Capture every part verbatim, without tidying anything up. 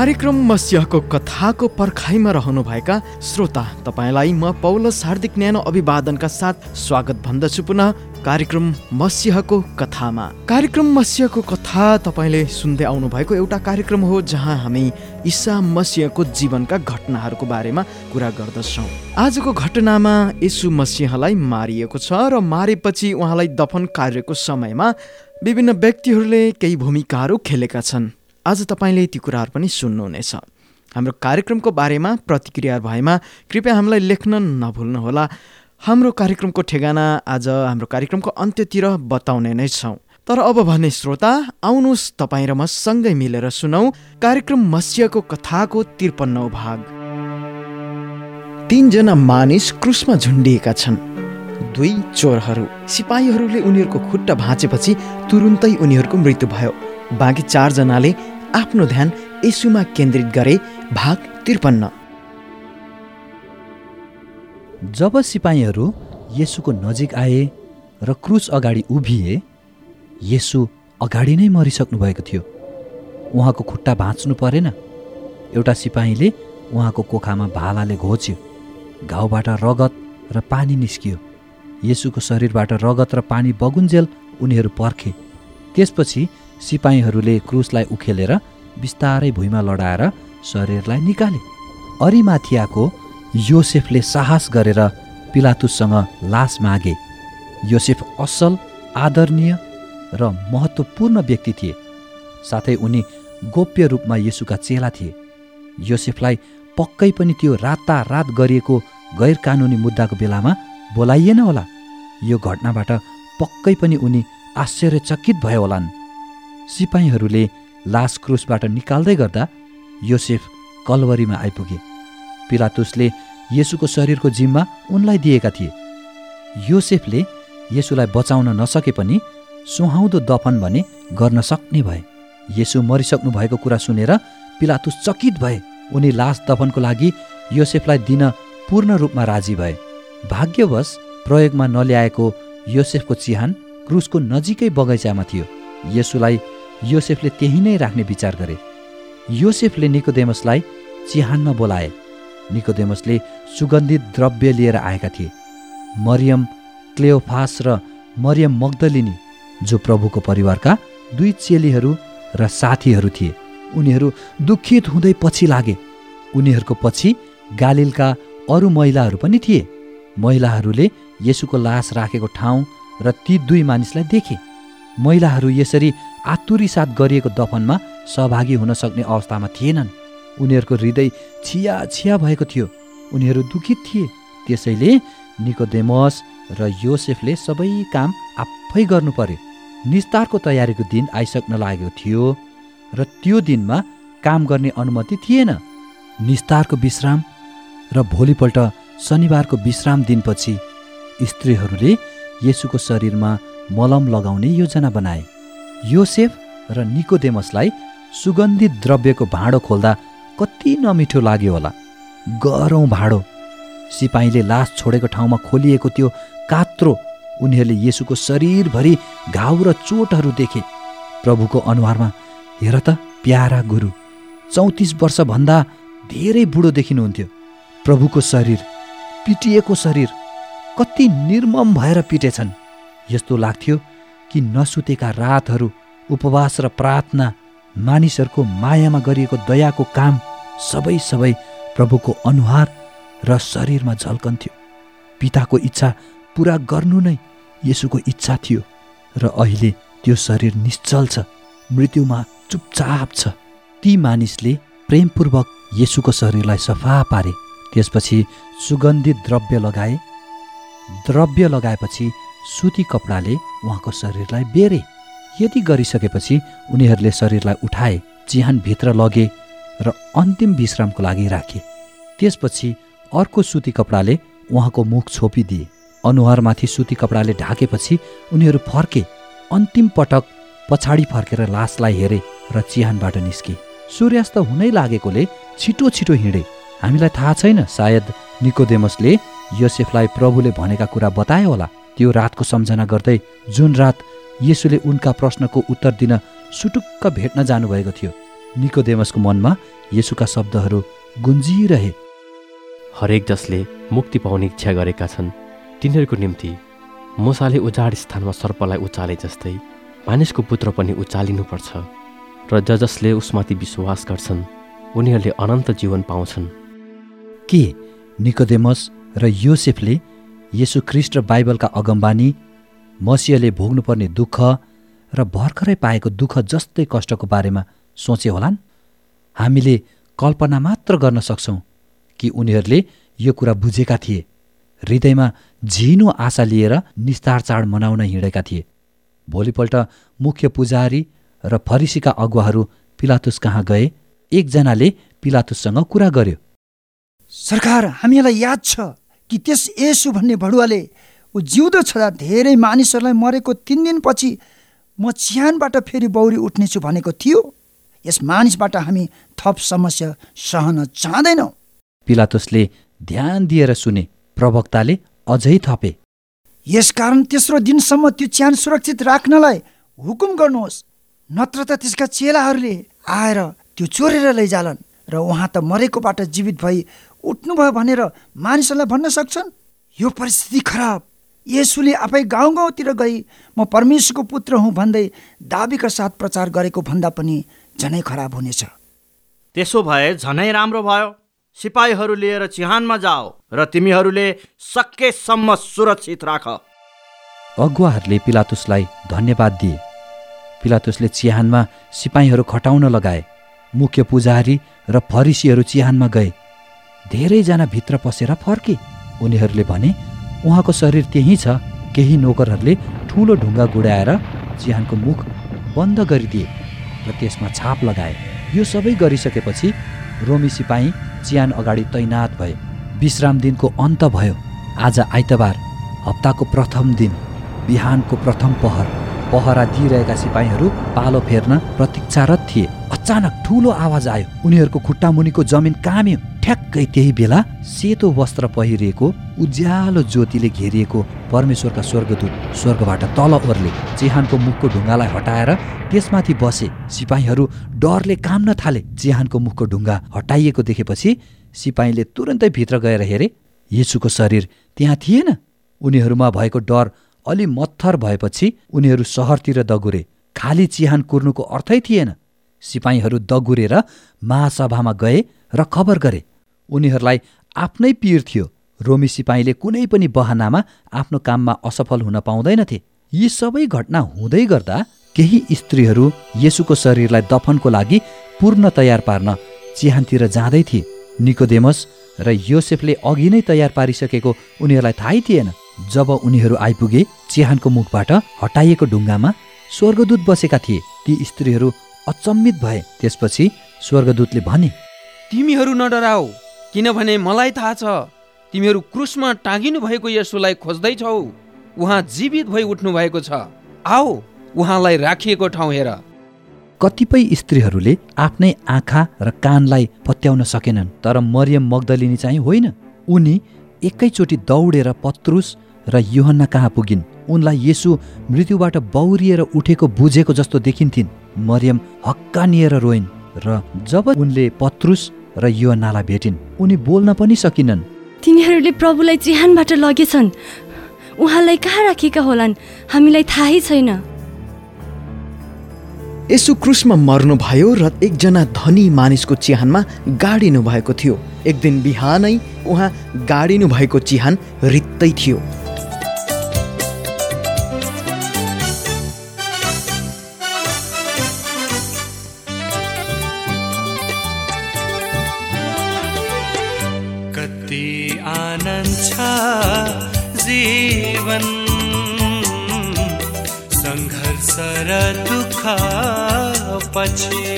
कार्यक्रम मसीहको कथाको पर्खाइमा रहनुभएका श्रोता तपाईलाई म पौलस हार्दिक न्यानो अभिवादनका साथ स्वागत भन्दछु पुनः कार्यक्रम मसीहको कथामा। कार्यक्रम मसीहको कथा तपाईले सुन्दै आउनु भएको एउटा कार्यक्रम हो जहाँ हामी ईसा मसीहको जीवनका घटनाहरूको बारेमा कुरा गर्दछौँ। आजको घटनामा येशू मसीहलाई मारिएको छ र मारेपछि उहाँलाई दफन कार्यको समयमा विभिन्न व्यक्तिहरूले केही भूमिकाहरू खेलेका छन्। आज तपाईले ती कुराहरू पनि सुन्नुहुनेछ। हाम्रो कार्यक्रमको बारेमा प्रतिक्रिया भएमा कृपया हामीलाई लेख्न नभुल्नुहोला। हाम्रो कार्यक्रमको ठेगाना आज हाम्रो कार्यक्रमको अन्त्यतिर बताउने नै छौँ। तर अब भने श्रोता, आउनुहोस् तपाईँ र म सँगै मिलेर सुनौ कार्यक्रम मसीहको कथाको त्रिपन्नौ भाग। तीनजना मानिस क्रुसमा झुन्डिएका छन्। दुई चोरहरू। सिपाहीहरूले उनीहरूको खुट्टा भाँचेपछि तुरुन्तै उनीहरूको मृत्यु भयो। बाँकी चारजनाले आफ्नो ध्यान येशूमा केन्द्रित गरे। भाग त्रिपन्न। जब सिपाहीहरू येशूको नजिक आए र क्रुस अगाडि उभिए, येशू अगाडि नै मरिसक्नु भएको थियो। उहाँको खुट्टा भाँच्नु परेन। एउटा सिपाहीले उहाँको कोखामा भालाले घोच्यो। घाउबाट रगत र पानी निस्कियो। येशूको शरीरबाट रगत र पानी बगुन्जेल उनीहरू पर्खे। त्यसपछि सिपाहीहरूले क्रुसलाई उखेलेर बिस्तारै भुइँमा लडाएर शरीरलाई निकाले। अरिमाथियाको योसेफले साहस गरेर पिलातुससँग लास मागे। योसेफ असल, आदरणीय र महत्त्वपूर्ण व्यक्ति थिए। साथै उनी गोप्य रूपमा येशूका चेला थिए। योसेफलाई पक्कै पनि त्यो रातारात गरिएको गैर कानुनी मुद्दाको बेलामा बोलाइएन होला। यो घटनाबाट पक्कै पनि उनी आश्चर्यचकित भए होलान्। सिपाहीहरूले लास क्रुसबाट निकाल्दै गर्दा योसेफ कलवरीमा आइपुगे। पिलातुसले येशूको शरीरको जिम्मा उनलाई दिएका थिए। योसेफले येशूलाई बचाउन नसके पनि सुहाउँदो दफन भने गर्न सक्ने भए। येशू मरिसक्नु भएको कुरा सुनेर पिलातुस चकित भए। उनी लास दफनको लागि योसेफलाई दिन पूर्ण रूपमा राजी भए। भाग्यवश प्रयोगमा नल्याएको योसेफको चिहान क्रुसको नजिकै बगैँचामा थियो। येशूलाई योसेफले त्यही नै राख्ने विचार गरे। योसेफले निकोदेमसलाई चिहानमा बोलाए। निकोदेमसले सुगन्धित द्रव्य लिएर आएका थिए। मरियम, क्लेओफास र मरियम मग्दलिनी, जो प्रभुको परिवारका दुई चेलीहरू र साथीहरू थिए, उनीहरू दुखित हुँदै पछि लागे। उनीहरूको पछि गालिलका अरू महिलाहरू पनि थिए। महिलाहरूले येशूको लास राखेको ठाउँ र ती दुई मानिसलाई देखे। महिलाहरू यसरी आतुरी साथ गरिएको दफनमा सहभागी हुन सक्ने अवस्थामा थिएनन्। उनीहरूको हृदय छिया छिया भएको थियो। उनीहरू दुखित थिए। त्यसैले निकोदेमस र योसेफले सबै काम आफै गर्नु पर्यो। निस्तारको तयारीको दिन आइसक्न लागेको थियो र त्यो दिनमा काम गर्ने अनुमति थिएन। निस्तारको विश्राम र भोलिपल्ट शनिबारको विश्राम दिनपछि स्त्रीहरूले येशूको शरीरमा मलम लगाउने योजना बनाए। योसेफ र निकोदेमसलाई सुगन्धित द्रव्यको भाँडो खोल्दा कति नमिठो लाग्यो होला। गरौँ भाँडो। सिपाहीले लास छोडेको ठाउँमा खोलिएको त्यो कात्रो। उनीहरूले येशूको शरीरभरि घाउ र चोटहरू देखे। प्रभुको अनुहारमा हेर त प्यारा गुरु, चौतिस वर्षभन्दा धेरै बुढो देखिनुहुन्थ्यो। प्रभुको शरीर, पिटिएको शरीर, कति निर्मम भएर पिटेछन्। यस्तो लाग्थ्यो कि नसुतेका रातहरू, उपवास र प्रार्थना, मानिसहरूको मायामा गरिएको दयाको काम सबै सबै प्रभुको अनुहार र शरीरमा झल्कन्थ्यो। पिताको इच्छा पुरा गर्नु नै येशूको इच्छा थियो र अहिले त्यो शरीर निश्चल छ, मृत्युमा चुपचाप छ। ती मानिसले प्रेमपूर्वक येशूको शरीरलाई सफा पारे। त्यसपछि सुगन्धित द्रव्य लगाए। द्रव्य लगाएपछि सुती कपडाले उहाँको शरीरलाई बेरे। यति गरिसकेपछि उनीहरूले शरीरलाई उठाए, चिहानभित्र लगे र अन्तिम विश्रामको लागि राखे। त्यसपछि अर्को सुती कपडाले उहाँको मुख छोपिदिए। अनुहारमाथि सुती कपडाले ढाकेपछि उनीहरू फर्के। अन्तिम पटक पछाडि फर्केर लासलाई हेरे र चिहानबाट निस्के। सूर्यास्त हुनै लागेकोले छिटो छिटो हिँडे। हामीलाई थाहा छैन, सायद निकोदेमसले योसेफलाई प्रभुले भनेका कुरा बताए होला। त्यो रातको सम्झना गर्दै जुन रात येशूले उनका प्रश्नको उत्तर दिन सुटुक्क भेट्न जानुभएको थियो, निकोदेमसको मनमा येशूका शब्दहरू गुन्जिरहे। हरेक जसले मुक्ति पाउने इच्छा गरेका छन् तिनीहरूको निम्ति मूसाले उजाड स्थानमा सर्पलाई उचाले जस्तै मानिसको पुत्र पनि उचालिनुपर्छ र ज जसले उसमाथि विश्वास गर्छन् उनीहरूले अनन्त जीवन पाउँछन्। के निकोदेमस र योसेफले येशू ख्रीष्ट र बाइबलका अगमबानी मसीहले भोग्नुपर्ने दुःख र भर्खरै पाएको दुःख जस्तै कष्टको बारेमा सोचे होलान्? हामीले कल्पना मात्र गर्न सक्छौँ कि उनीहरूले यो कुरा बुझेका थिए, हृदयमा झिनो आशा लिएर निस्तार चाड मनाउन हिँडेका थिए। भोलिपल्ट मुख्य पुजारी र फरिसीका अगुवाहरू पिलातुस कहाँ गए। एकजनाले पिलातुससँग कुरा गर्यो, सरकार, हामीलाई याद छ कि त्यस येशू भन्ने भडुवाले ऊ जिउँदो छँदा धेरै मानिसहरूलाई मरेको तिन दिनपछि म चिहानबाट फेरि बौरी उठ्नेछु भनेको थियो। यस मानिसबाट हामी थप समस्या सहन चाहँदैनौँ। पिलातुसले ध्यान दिएर सुने। प्रवक्ताले अझै थपे, यसकारण तेस्रो दिनसम्म त्यो चिहान सुरक्षित राख्नलाई हुकुम गर्नुहोस्, नत्र त त्यसका चेलाहरूले आएर त्यो चोरेर लैजालन् र उहाँ त मरेकोबाट जीवित भई उठ्नुभयो भनेर मानिसहरूलाई भन्न सक्छन्। यो परिस्थिति खराब। येशूले आफै गाउँ गाउँतिर गई म परमेश्वरको पुत्र हुँ भन्दै दाबीका साथ प्रचार गरेको भन्दा पनि झनै खराब हुनेछ। त्यसो भए झनै राम्रो भयो। सिपाहीहरू लिएर चिहानमा जाओ र तिमीहरूले सकेसम्म सुरक्षित राख। अगुवाहरूले पिलातुसलाई धन्यवाद दिए। पिलातुसले चिहानमा सिपाहीहरू खटाउन लगाए। मुख्य पुजारी र फरिसीहरू चिहानमा गए। धेरैजना भित्र पसेर फर्के। उनीहरूले भने, उहाँको शरीर त्यहीँ छ। केही नोकरहरूले ठुलो ढुङ्गा गुडाएर चिहानको मुख बन्द गरिदिए र त्यसमा छाप लगाए। यो सबै गरिसकेपछि रोमी सिपाही चिहान अगाडि तैनात भए। विश्राम दिनको अन्त भयो। आज आइतबार, हप्ताको प्रथम दिन, बिहानको प्रथम पहर। पहरा दिइरहेका सिपाहीहरू पालो फेर्न प्रतीक्षारत थिए। अचानक ठुलो आवाज आयो। उनीहरूको खुट्टा मुनिको जमिन काम्यो। ठ्याक्कै त्यही बेला सेतो वस्त्र पहिरिएको उज्यालो ज्योतिले घेरिएको परमेश्वरका स्वर्गदूत स्वर्गबाट तल ओर्ले चिहानको मुखको ढुङ्गालाई हटाएर त्यसमाथि बसे। सिपाहीहरू डरले काम्न थाले। चिहानको मुखको ढुङ्गा हटाइएको देखेपछि सिपाहीले तुरन्तै भित्र गएर हेरे। येशूको शरीर त्यहाँ थिएन। उनीहरूमा भएको डर अलि मत्थर भएपछि उनीहरू सहरतिर दगुरे। खाली चिहान कुर्नुको अर्थै थिएन। सिपाहीहरू दगुरेर महासभामा गए र खबर गरे। उनीहरूलाई आफ्नै पीर थियो। रोमी सिपाहीले कुनै पनि बहानामा आफ्नो काममा असफल हुन पाउँदैनथे। यी सबै घटना हुँदै गर्दा केही स्त्रीहरू येशूको शरीरलाई दफनको लागि पूर्ण तयार पार्न चिहानतिर जाँदै थिए। निकोदेमस र योसेफले अघि नै तयार पारिसकेको उनीहरूलाई थाहै थिएन। जब उनीहरू आइपुगे, चिहानको मुखबाट हटाइएको ढुङ्गामा स्वर्गदूत बसेका थिए। ती स्त्रीहरू अचम्मित भए। त्यसपछि स्वर्गदूतले भने, तिमीहरू नडराऊ, किनभने मलाई थाहा छ तिमीहरू क्रुसमा टाँगिनु भएको येशूलाई खोज्दैछौ। उहाँ जीवित भई उठ्नु भएको छ। आओ, उहाँलाई राखिएको ठाउँ हेर। कतिपय स्त्रीहरूले आफ्नै आँखा र कानलाई पत्याउन सकेनन्, तर मरियम मग्दलिनी चाहिँ होइन। उनी एकैचोटि दौडेर पत्रुस र यूहन्ना कहाँ पुगिन्। उनलाई येशू मृत्युबाट बौरिएर उठेको बुझेको जस्तो देखिन्थिन्। मरियम हक्कानिएर रोइन् र जब उनले पत्रुस र यूहन्नालाई भेटिन्, उनी बोल्न पनि सकिनन्। तिनीहरूले प्रभुलाई चिहानबाट लगेछन्। उहाँलाई कहाँ राखेका होलान् हामीलाई थाहै छैन। येशू क्रुसमा मर्नुभयो र एकजना धनी मानिसको चिहानमा गाडिनु भएको थियो। एक दिन बिहानै उहाँ गाडिनु भएको चिहान रित्तै थियो। कति आनन्द छ जीवन, संघर्ष र दुःख पछि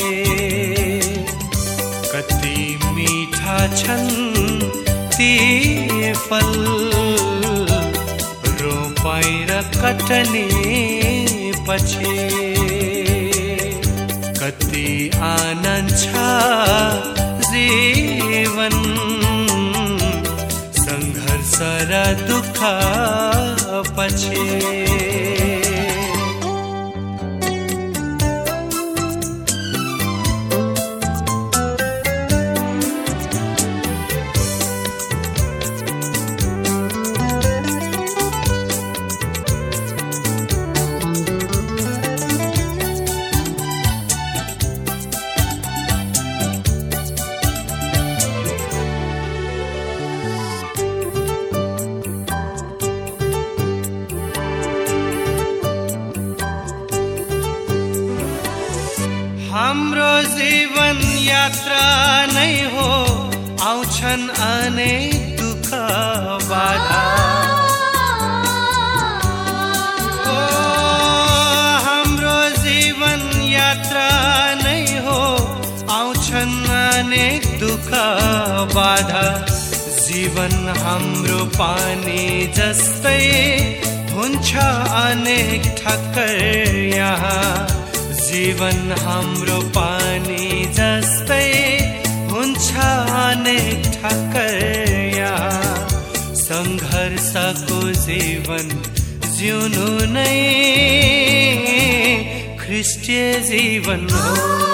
कति मिठा छन् ती फल, रोपाई र कटनी पछि कति आनन्द छ जीवन, संघर्ष र दुःख पछि। यात्रा नै हो, आउँछन् अनेक दुःख बाधा। ओ हाम्रो जीवन यात्रा नै हो, आउँछन् अनेक दुःख बाधा। जीवन हाम्रो पानी जस्तै हुन्छ अनेक ठक्कर यहाँ। जीवन हाम्रो पानी जस्तै हुन्छ अनेक ठक्कर यहाँ। सङ्घर्षको जीवन जिउनु नै ख्रिस्टीय जीवन हो।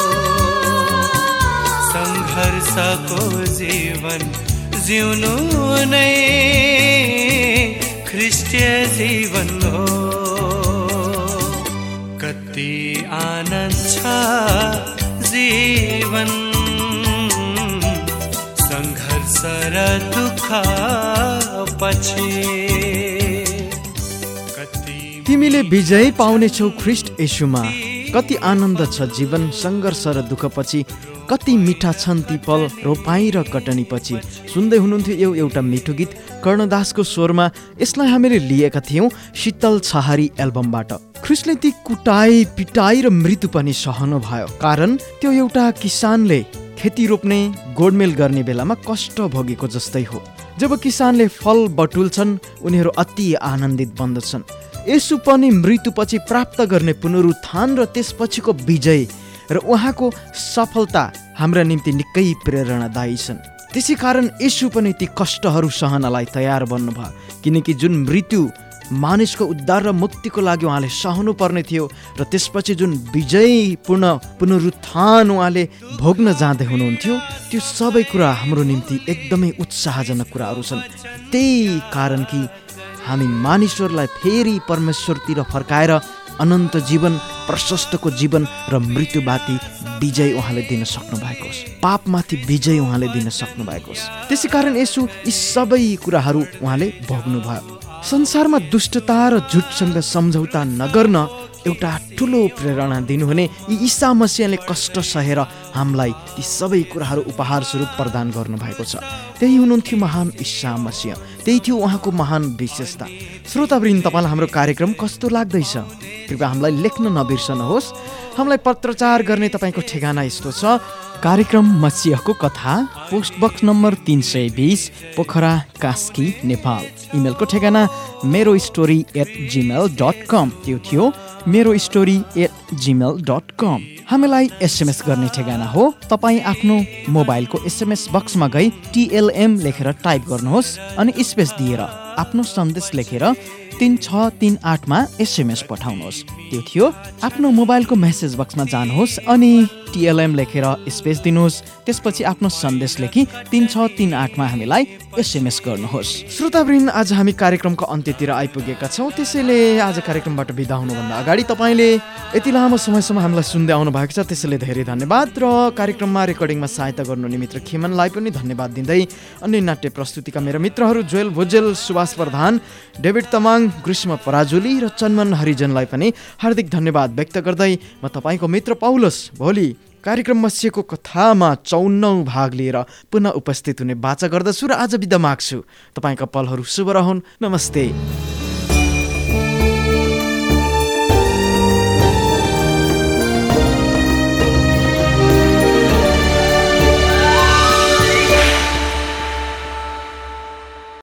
सङ्घर्षको जीवन जिउनु नै ख्रिस्टीय जीवन हो। कति आनन्द छ जीवन, सङ्घर्ष र दुःख पछि। तिमीले विजय पाउनेछौ ख्रिस्ट येशूमा। कति आनन्द छ जीवन, सङ्घर्ष र दुःखपछि। कति मिठा छन् ती पल, रोपाई र कटनी पछि। सुन्दै हुनुहुन्थ्यो यो एउटा मिठो गीत कर्णदासको स्वरमा। यसलाई हामीले लिएका थियौँ शीतल छहारी एल्बमबाट। ख्रिस्टले ती कुटाई पिटाई र मृत्यु पनि सहनु भयो, कारण त्यो एउटा किसानले खेती रोप्ने गोडमेल गर्ने बेलामा कष्ट भोगेको जस्तै हो। जब किसानले फल बटुल्छन् उनीहरू अति आनन्दित बन्दछन्। यसु पनि मृत्युपछि प्राप्त गर्ने पुनरुत्थान र त्यसपछिको विजय र उहाँको सफलता हाम्रा निम्ति निकै प्रेरणादायी छन्। त्यसै कारण यसु पनि ती कष्टहरू सहनलाई तयार बन्नुभयो, किनकि जुन मृत्यु मानिसको उद्धार र मुक्तिको लागि उहाँले सहनु पर्ने थियो र त्यसपछि जुन विजयपूर्ण पुनरुत्थान उहाँले भोग्न जाँदै हुनुहुन्थ्यो, त्यो सबै कुरा हाम्रो निम्ति एकदमै उत्साहजनक कुराहरू छन्। त्यही कारण कि हामी मानिसहरूलाई फेरि परमेश्वरतिर फर्काएर अनन्त जीवन, प्रशस्तको जीवन र मृत्युमाथि विजय उहाँले दिन सक्नु भएको होस्, पापमाथि विजय उहाँले दिन सक्नु भएको होस्। त्यसै कारण यसो यी सबै कुराहरू उहाँले भोग्नुभयो। संसारमा दुष्टता र झुटसँग सम्झौता नगर्न एउटा ठुलो प्रेरणा दिनुहुने यी ईसा मसीहले कष्ट सहेर हामीलाई ती सबै कुराहरू उपहार स्वरूप प्रदान गर्नुभएको छ। त्यही हुनुहुन्थ्यो महान ईसा मसीह, त्यही थियो उहाँको महान विशेषता। श्रोतावृन्द, तपाईँलाई हाम्रो कार्यक्रम कस्तो लाग्दैछ? कृपया हामीलाई लेख्न नबिर्सनुहोस्। हामीलाई पत्रचार गर्ने तपाईँको ठेगाना यस्तो छ: कार्यक्रम मसीहको कथा, पोस्ट बक्स नम्बर तीन सय बिस, पोखरा, कास्की, नेपाल। इमेलको ठेगाना मेरो story at Gmail dot com. त्यो थियो मेरो story at Gmail dot com. हामीलाई एसएमएस गर्ने ठेगाना हो, तपाईँ आफ्नो मोबाइलको एसएमएस बक्समा गई टिएलएम लेखेर टाइप गर्नुहोस् अनि स्पेस दिएर आफ्नो सन्देश लेखेर तीन छ तीन आठमा एसएमएस पठाउनुहोस्। त्यो थियो आफ्नो मोबाइलको मेसेज बक्समा जानुहोस् अनि टिएलएम लेखेर स्पेस दिनुहोस्, त्यसपछि आफ्नो सन्देश लेखी तीन छ तीन आठमा हामीलाई एसएमएस गर्नुहोस्। श्रोतावृन्द, आज हामी कार्यक्रमको अन्त्यतिर आइपुगेका छौँ। त्यसैले आज कार्यक्रमबाट बिदा हुनुभन्दा अगाडि तपाईँले यति लामो समयसम्म हामीलाई सुन्दै आउनु भएको छ, त्यसैले धेरै धन्यवाद। र कार्यक्रममा रेकर्डिङमा सहायता गर्नुहुने मित्र खिमनलाई पनि धन्यवाद दिँदै अन्य नाट्य प्रस्तुतिका मेरा मित्रहरू जोएल भुजेल, सुभाष प्रधान, डेभिड तमाङ, ग्रीष्म पराजुली र चन्मन हरिजनलाई पनि हार्दिक धन्यवाद व्यक्त गर्दै म तपाईँको मित्र पौलस भोलि कार्यक्रम मसीहको कथामा चौन्नौ भाग लिएर पुनः उपस्थित हुने बाचा गर्दछु र आज बिदा माग्छु। तपाईँका पलहरू शुभ रहन्। नमस्ते।